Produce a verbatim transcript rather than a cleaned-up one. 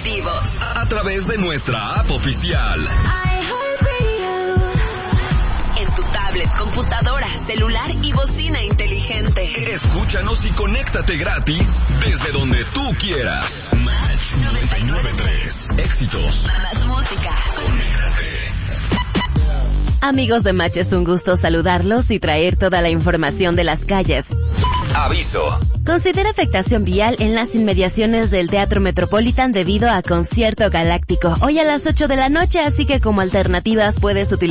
positivo. A través de nuestra app oficial. En tu tablet, computadora, celular y bocina inteligente. Escúchanos y conéctate gratis desde donde tú quieras. Match noventa y nueve punto tres. Éxitos. Más música. Conéctate. Amigos de Match, es un gusto saludarlos y traer toda la información de las calles. Aviso. Considera afectación vial en las inmediaciones del Teatro Metropolitan debido a concierto galáctico hoy a las ocho de la noche, así que como alternativas puedes utilizar